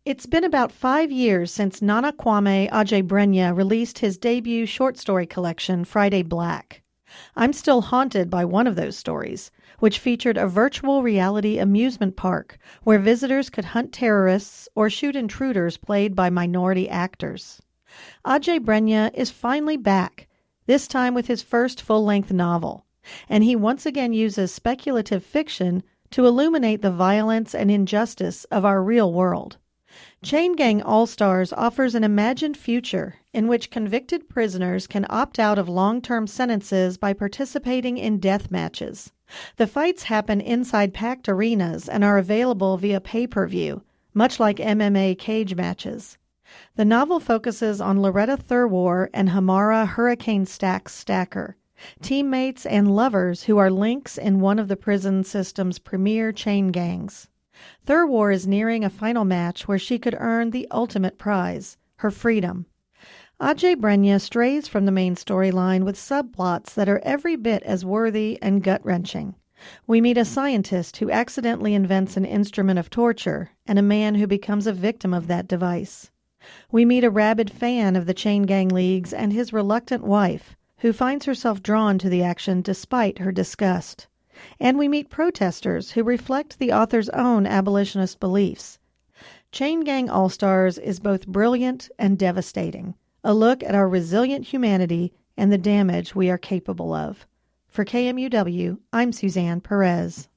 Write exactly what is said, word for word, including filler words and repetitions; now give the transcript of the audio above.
It's been about five years since Nana Kwame Adjei-Brenyah released his debut short story collection, Friday Black. I'm still haunted by one of those stories, which featured a virtual reality amusement park where visitors could hunt terrorists or shoot intruders played by minority actors. Adjei-Brenyah is finally back, this time with his first full-length novel, and he once again uses speculative fiction to illuminate the violence and injustice of our real world. Chain Gang All-Stars offers an imagined future in which convicted prisoners can opt out of long-term sentences by participating in death matches. The fights happen inside packed arenas and are available via pay-per-view, much like M M A cage matches. The novel focuses on Loretta Thurwar and Hamara Hurricane Stacks Stacker, teammates and lovers who are links in one of the prison system's premier chain gangs. Thurwar is nearing a final match where she could earn the ultimate prize, her freedom. Adjei-Brenyah strays from the main storyline with subplots that are every bit as worthy and gut-wrenching. We meet a scientist who accidentally invents an instrument of torture and a man who becomes a victim of that device. We meet a rabid fan of the Chain Gang Leagues and his reluctant wife, who finds herself drawn to the action despite her disgust. And we meet protesters who reflect the author's own abolitionist beliefs. Chain Gang All-Stars is both brilliant and devastating, a look at our resilient humanity and the damage we are capable of. For K M U W, I'm Suzanne Perez.